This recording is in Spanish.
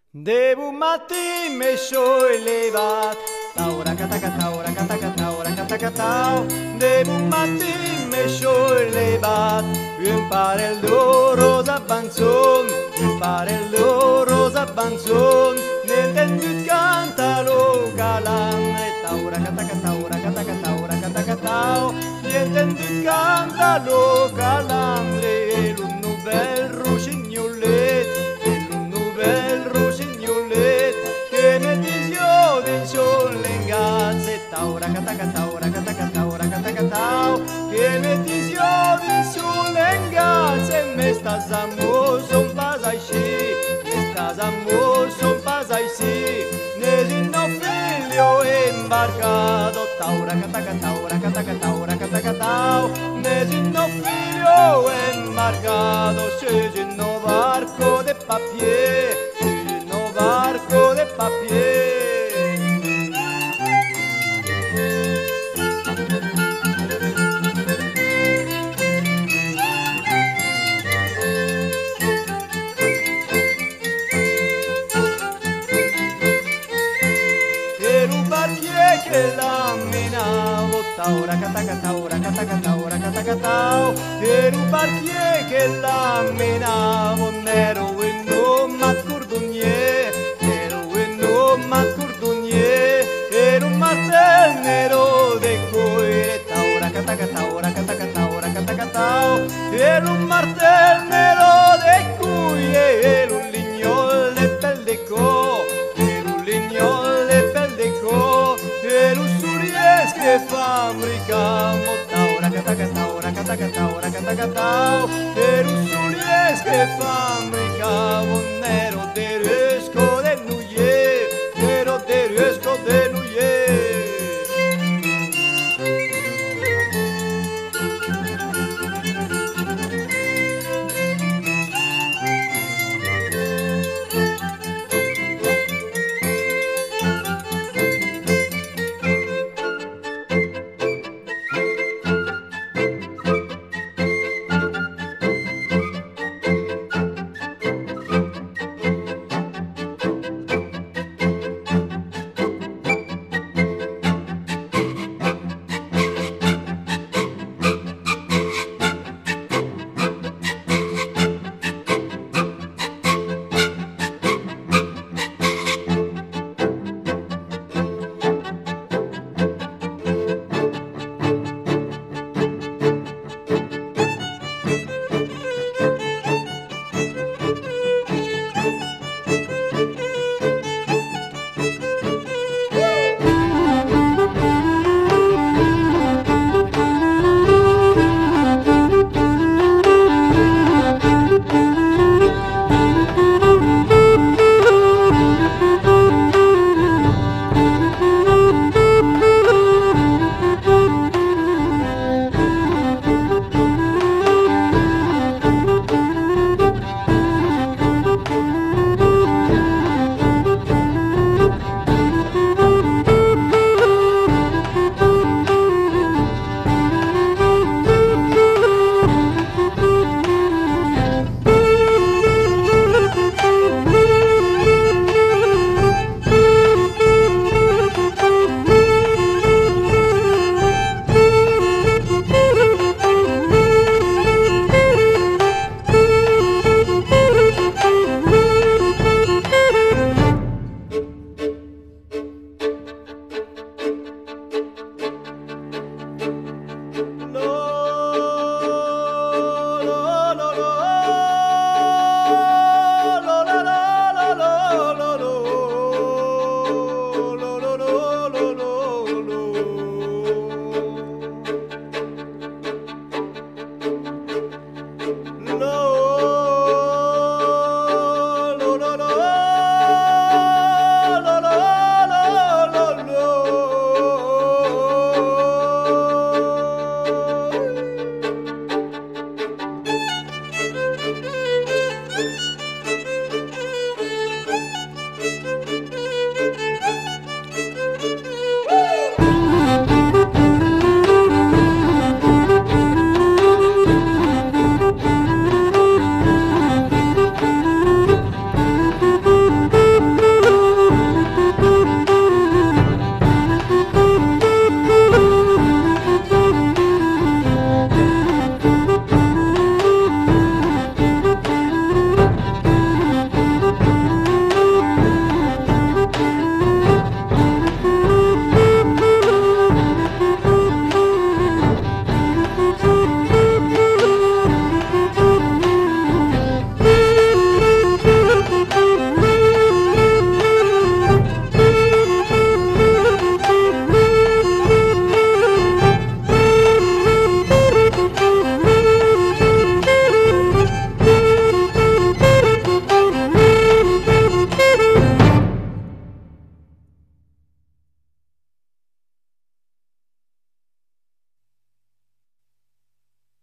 De un matí me soy levat, taura cataca, taura cataca, taura cataca, tau. De un matí me soy levat, un parello rosa panzon, un parello rosa panzon. N'entendut canta lo calandre, taura cataca, taura cataca, taura cataca, tau. N'entendut canta lo calandre, e un bel rosignolet, taura cataca, taura cataca, taura cataca, tau. Que me tizio din sulengazze, me estás amo son pas així, me estás amo son pas així. N'és un nou figlio embarcado, taura cataca, taura cataca, taura cataca, tau. N'és un nou figlio embarcado, c'est un nou barco de papier, c'est un nou barco de papier. Que la menavo, taura cataca, taura cataca, taura cataca, tau. Era un barchier che la menavo, nero e non m'accordonier, nero e non m'accordonier. Era un martel nero de coire, taura cataca, taura cataca, taura cataca, tau. Era un martel nero de coire, era un lignol de pel de co, era un lignol de pel de co. Que fabricamo, taura cataca, taura cataca, taura cataca, tau. Per un sulies che fabricamo.